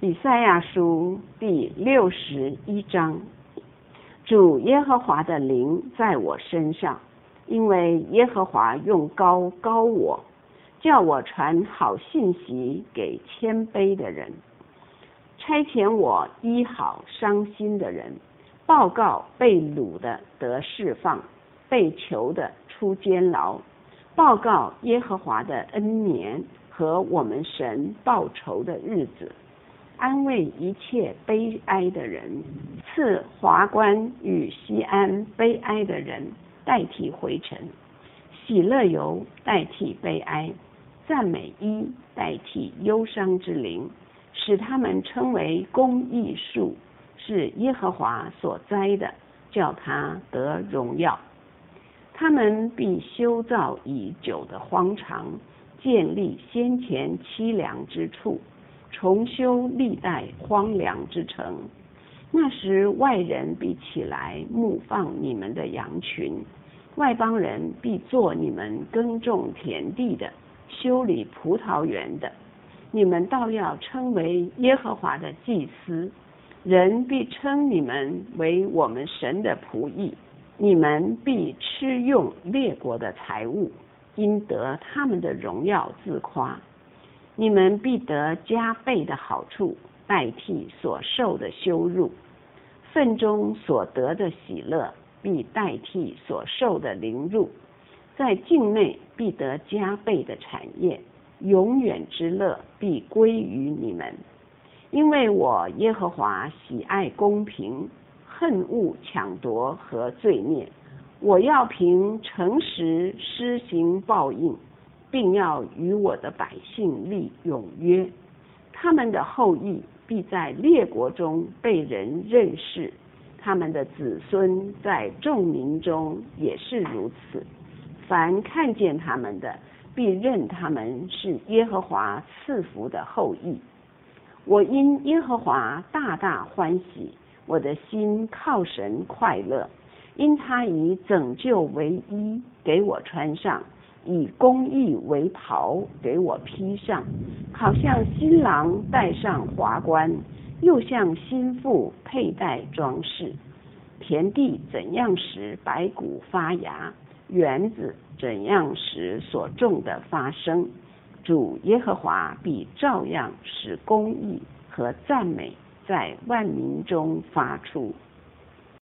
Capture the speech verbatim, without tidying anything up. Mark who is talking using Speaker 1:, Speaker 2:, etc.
Speaker 1: 以赛亚书第六十一章，主耶和华的灵在我身上，因为耶和华用膏膏我，叫我传好信息给谦卑的人，差遣我医好伤心的人，报告被掳的得释放，被囚的出监牢，报告耶和华的恩年和我们神报仇的日子，安慰一切悲哀的人，赐华冠与锡安悲哀的人代替灰尘，喜乐油代替悲哀，赞美衣代替忧伤之灵，使他们称为公义树，是耶和华所栽的，叫他得荣耀。他们必修造已久的荒场，建立先前凄凉之处，重修历代荒凉之城。那时外人必起来牧放你们的羊群，外邦人必做你们耕种田地的，修理葡萄园的。你们倒要称为耶和华的祭司，人必称你们为我们神的仆役。你们必吃用列国的财物，因得他们的荣耀自夸。你们必得加倍的好处，代替所受的羞辱。份中所得的喜乐，必代替所受的凌辱。在境内必得加倍的产业，永远之乐必归于你们。因为我耶和华喜爱公平，恨恶抢夺和罪孽。我要凭诚实施行报应，并要与我的百姓立永约。他们的后裔必在列国中被人认识，他们的子孙在众民中也是如此。凡看见他们的，必认他们是耶和华赐福的后裔。我因耶和华大大欢喜，我的心靠神快乐，因他以拯救为衣给我穿上，以公义为袍给我披上，好像新郎戴上华冠，又像新妇佩戴装饰。田地怎样使白骨发芽，园子怎样使所种的发生，主耶和华必照样使公义和赞美在万民中发出。